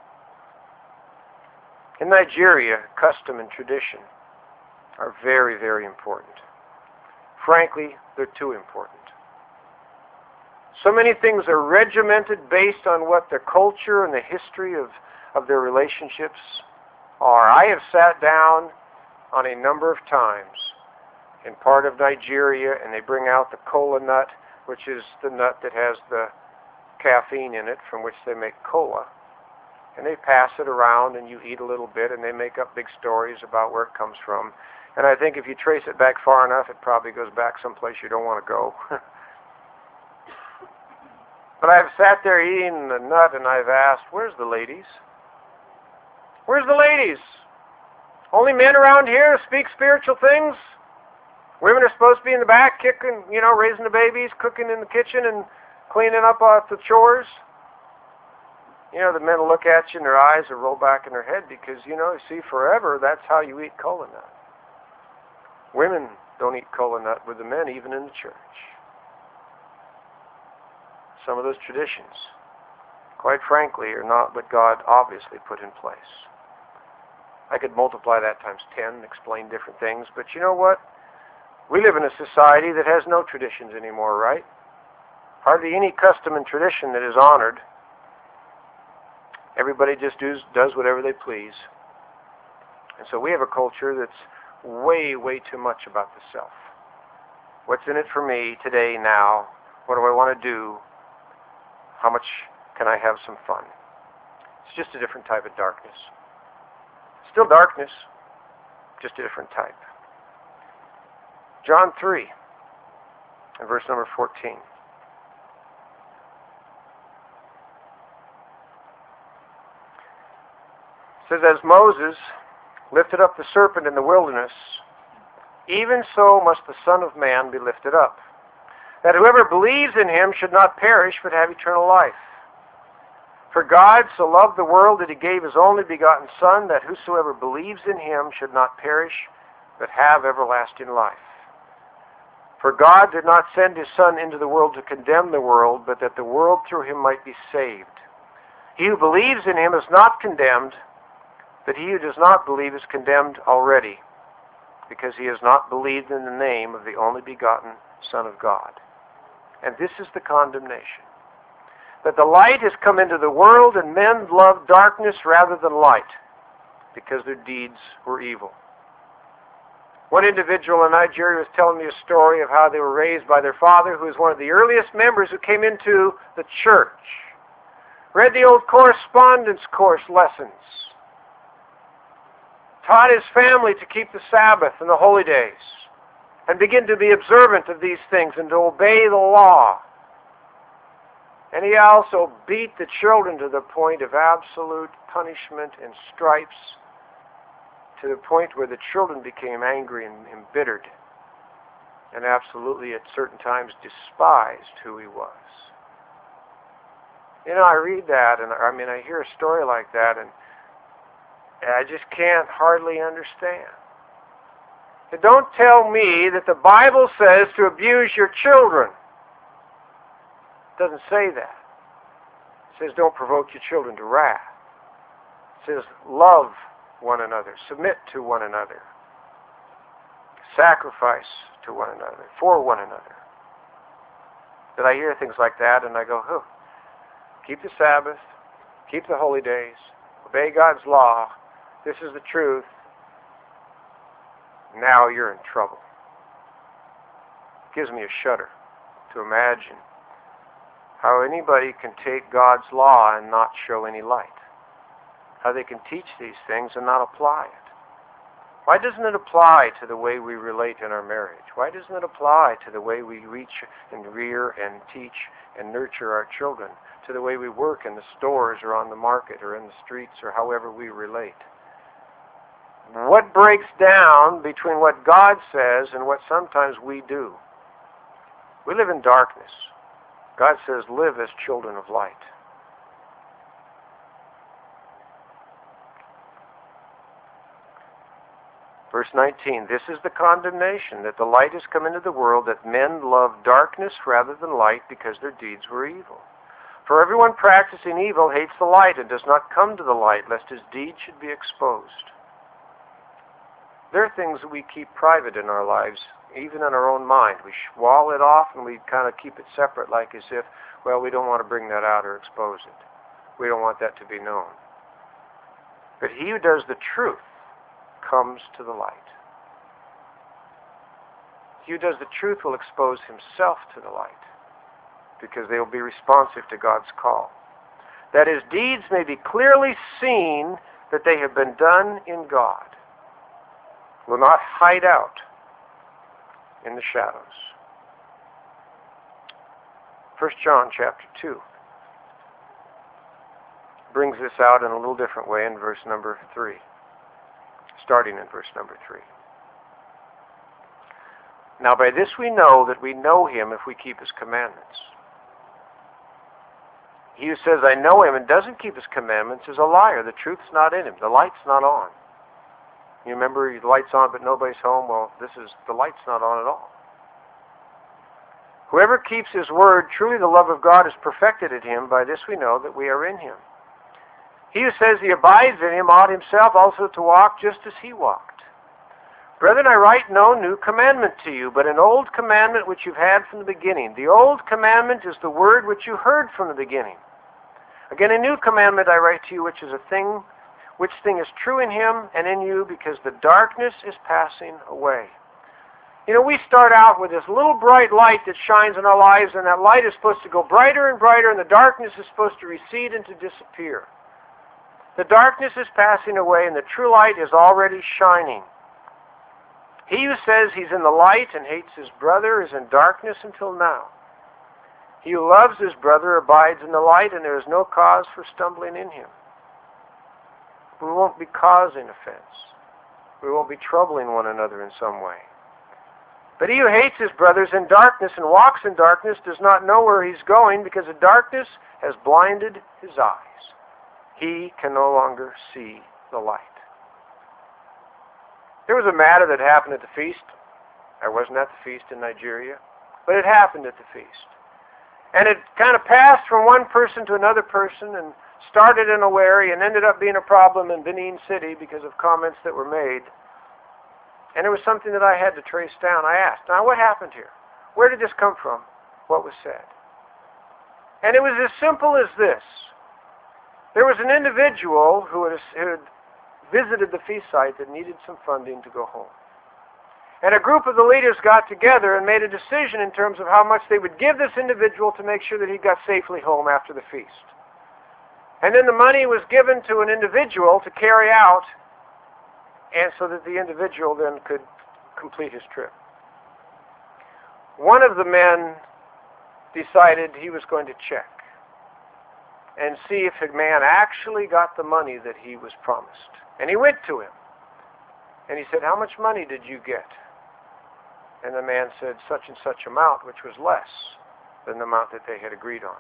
In Nigeria, custom and tradition are very, very important. Frankly, they're too important. So many things are regimented based on what their culture and the history of, of their relationships are. I have sat down on a number of times in part of Nigeria, and they bring out the cola nut, which is the nut that has the caffeine in it from which they make cola. And they pass it around, and you eat a little bit, and they make up big stories about where it comes from. And I think if you trace it back far enough, it probably goes back someplace you don't want to go. But I've sat there eating the nut, and I've asked, where's the ladies? Where's the ladies? Only men around here speak spiritual things? Women are supposed to be in the back, kicking, you know, raising the babies, cooking in the kitchen, and cleaning up off the chores. You know, the men will look at you and their eyes will roll back in their head because, you know, you see, forever, that's how you eat cola nut. Women don't eat cola nut with the men, even in the church. Some of those traditions, quite frankly, are not what God obviously put in place. I could multiply that times ten and explain different things, but you know what? We live in a society that has no traditions anymore, right? Hardly any custom and tradition that is honored. Everybody just does, does whatever they please. And so we have a culture that's way, way too much about the self. What's in it for me today, now? What do I want to do? How much can I have some fun? It's just a different type of darkness. Still darkness, just a different type. John three, and verse number fourteen. It says, as Moses lifted up the serpent in the wilderness, even so must the Son of Man be lifted up, that whoever believes in him should not perish but have eternal life. For God so loved the world that he gave his only begotten Son, that whosoever believes in him should not perish but have everlasting life. For God did not send his Son into the world to condemn the world, but that the world through him might be saved. He who believes in him is not condemned, But he who does not believe is condemned already, because he has not believed in the name of the only begotten Son of God. And this is the condemnation, that the light has come into the world, and men love darkness rather than light, because their deeds were evil. One individual in Nigeria was telling me a story of how they were raised by their father, who was one of the earliest members who came into the church, read the old correspondence course lessons, taught his family to keep the Sabbath and the holy days, and begin to be observant of these things and to obey the law. And he also beat the children to the point of absolute punishment and stripes, to the point where the children became angry and embittered and absolutely at certain times despised who he was. You know, I read that, and I mean, I hear a story like that, and I just can't hardly understand. So don't tell me that the Bible says to abuse your children. It doesn't say that. It says don't provoke your children to wrath. It says love one another, submit to one another, sacrifice to one another, for one another. That I hear things like that and I go, huh, keep the Sabbath, keep the holy days, obey God's law. This is the truth. Now you're in trouble. It gives me a shudder to imagine how anybody can take God's law and not show any light. How they can teach these things and not apply it. Why doesn't it apply to the way we relate in our marriage? Why doesn't it apply to the way we reach and rear and teach and nurture our children? To the way we work in the stores or on the market or in the streets or however we relate? What breaks down between what God says and what sometimes we do? We live in darkness. God says, live as children of light. Verse nineteen, this is the condemnation, that the light has come into the world, that men love darkness rather than light, because their deeds were evil. For everyone practicing evil hates the light and does not come to the light, lest his deeds should be exposed. There are things that we keep private in our lives, even in our own mind. We wall it off and we kind of keep it separate, like as if, well, we don't want to bring that out or expose it. We don't want that to be known. But he who does the truth comes to the light. He who does the truth will expose himself to the light, because they will be responsive to God's call. That his deeds may be clearly seen that they have been done in God. Will not hide out in the shadows. First John chapter two brings this out in a little different way in verse number three. Starting in verse number three. Now by this we know that we know him if we keep his commandments. He who says, I know him, and doesn't keep his commandments is a liar. The truth's not in him. The light's not on. You remember the light's on but nobody's home? Well, this is, the light's not on at all. Whoever keeps his word, truly the love of God is perfected in him. By this we know that we are in him. He who says he abides in him ought himself also to walk just as he walked. Brethren, I write no new commandment to you, but an old commandment which you've had from the beginning. The old commandment is the word which you heard from the beginning. Again, a new commandment I write to you, which is a thing, which thing is true in him and in you, because the darkness is passing away. You know, we start out with this little bright light that shines in our lives, and that light is supposed to go brighter and brighter, and the darkness is supposed to recede and to disappear. The darkness is passing away, and the true light is already shining. He who says he's in the light and hates his brother is in darkness until now. He who loves his brother abides in the light, and there is no cause for stumbling in him. We won't be causing offense. We won't be troubling one another in some way. But he who hates his brother is in darkness and walks in darkness, does not know where he's going, because the darkness has blinded his eyes. He can no longer see the light. There was a matter that happened at the feast. I wasn't at the feast in Nigeria, but it happened at the feast. And it kind of passed from one person to another person, and started in Owerri and ended up being a problem in Benin City because of comments that were made. And it was something that I had to trace down. I asked, now what happened here? Where did this come from? What was said? And it was as simple as this. There was an individual who had, who had visited the feast site that needed some funding to go home. And a group of the leaders got together and made a decision in terms of how much they would give this individual to make sure that he got safely home after the feast. And then the money was given to an individual to carry out, and so that the individual then could complete his trip. One of the men decided he was going to check and see if the man actually got the money that he was promised. And he went to him, and he said, how much money did you get? And the man said, such and such amount, which was less than the amount that they had agreed on.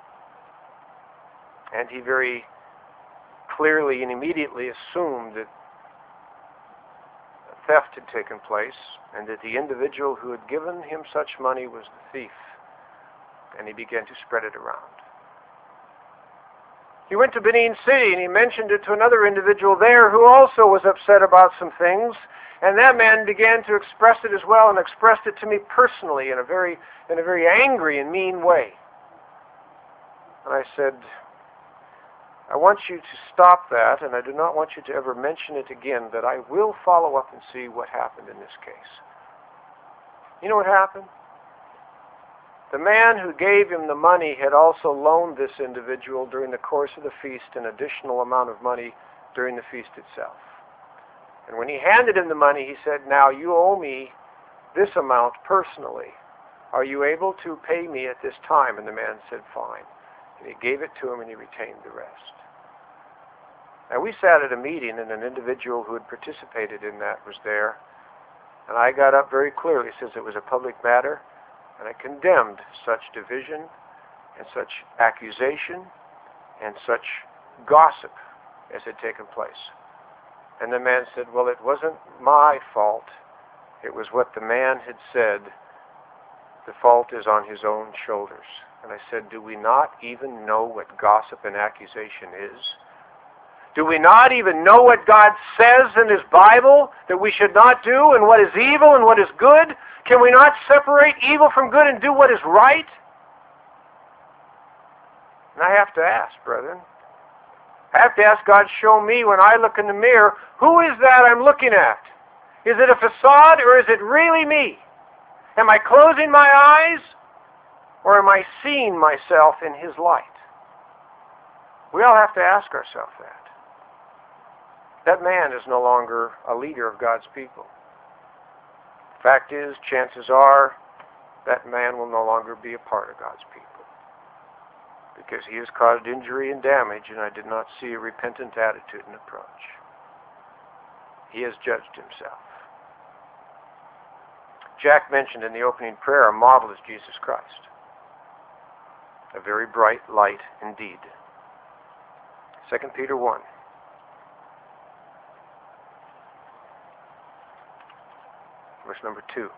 And he very clearly and immediately assumed that theft had taken place, and that the individual who had given him such money was the thief, and he began to spread it around. He went to Benin City, and he mentioned it to another individual there who also was upset about some things, and that man began to express it as well, and expressed it to me personally in a very, in a very angry and mean way. And I said, I want you to stop that, and I do not want you to ever mention it again, but I will follow up and see what happened in this case. You know what happened? The man who gave him the money had also loaned this individual during the course of the feast an additional amount of money during the feast itself. And when he handed him the money, he said, now you owe me this amount personally. Are you able to pay me at this time? And the man said, fine. And he gave it to him, and he retained the rest. Now, we sat at a meeting, and an individual who had participated in that was there. And I got up very clearly, since it was a public matter, and I condemned such division and such accusation and such gossip as had taken place. And the man said, well, it wasn't my fault. It was what the man had said. The fault is on his own shoulders. And I said, do we not even know what gossip and accusation is? Do we not even know what God says in His Bible that we should not do, and what is evil and what is good? Can we not separate evil from good and do what is right? And I have to ask, brethren. I have to ask God, show me when I look in the mirror, who is that I'm looking at? Is it a facade, or is it really me? Am I closing my eyes, or am I seeing myself in His light? We all have to ask ourselves that. That man is no longer a leader of God's people. Fact is, chances are, that man will no longer be a part of God's people, because he has caused injury and damage, and I did not see a repentant attitude and approach. He has judged himself. Jack mentioned in the opening prayer, our model is Jesus Christ. A very bright light indeed. Second Peter one. Verse number two.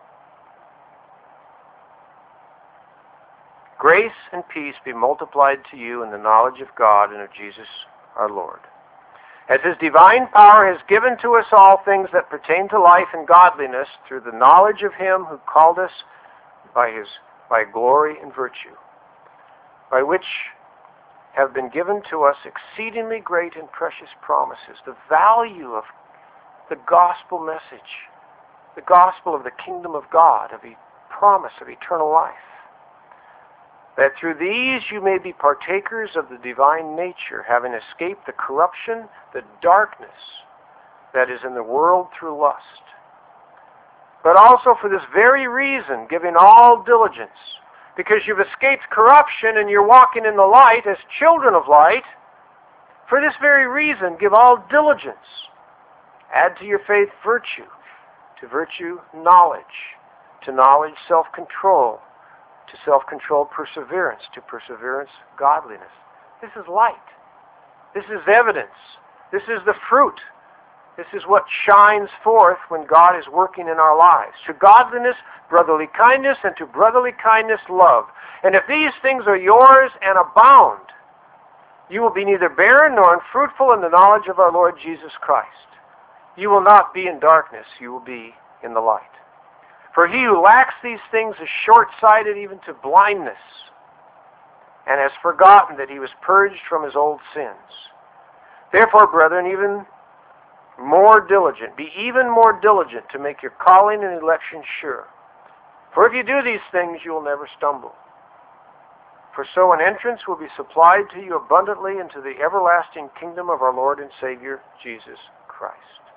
Grace and peace be multiplied to you in the knowledge of God and of Jesus our Lord, as His divine power has given to us all things that pertain to life and godliness through the knowledge of Him who called us by His by glory and virtue, by which have been given to us exceedingly great and precious promises. The value of the gospel message, the gospel of the kingdom of God, of a promise of eternal life, that through these you may be partakers of the divine nature, having escaped the corruption, the darkness that is in the world through lust. But also for this very reason, giving all diligence, because you've escaped corruption and you're walking in the light as children of light, for this very reason, give all diligence. Add to your faith virtue, to virtue knowledge, to knowledge self-control, to self-control perseverance, to perseverance godliness. This is light. This is evidence. This is the fruit. This is what shines forth when God is working in our lives. To godliness, brotherly kindness, and to brotherly kindness, love. And if these things are yours and abound, You will be neither barren nor unfruitful in the knowledge of our Lord Jesus Christ. You will not be in darkness, you will be in the light. For he who lacks these things is short-sighted even to blindness, and has forgotten that he was purged from his old sins. Therefore, brethren, even more diligent, be even more diligent to make your calling and election sure. For if you do these things, you will never stumble. For so an entrance will be supplied to you abundantly into the everlasting kingdom of our Lord and Savior, Jesus Christ.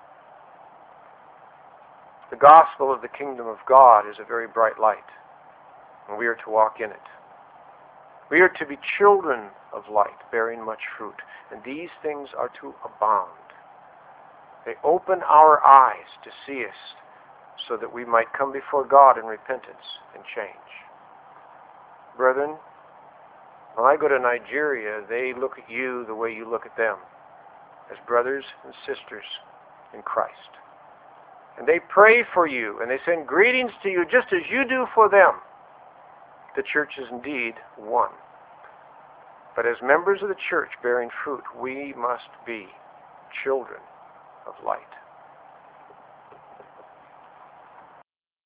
The gospel of the kingdom of God is a very bright light, and we are to walk in it. We are to be children of light, bearing much fruit, and these things are to abound. They open our eyes to see us, so that we might come before God in repentance and change. Brethren, when I go to Nigeria, they look at you the way you look at them, as brothers and sisters in Christ. And they pray for you, and they send greetings to you just as you do for them. The church is indeed one. But as members of the church bearing fruit, we must be children of light.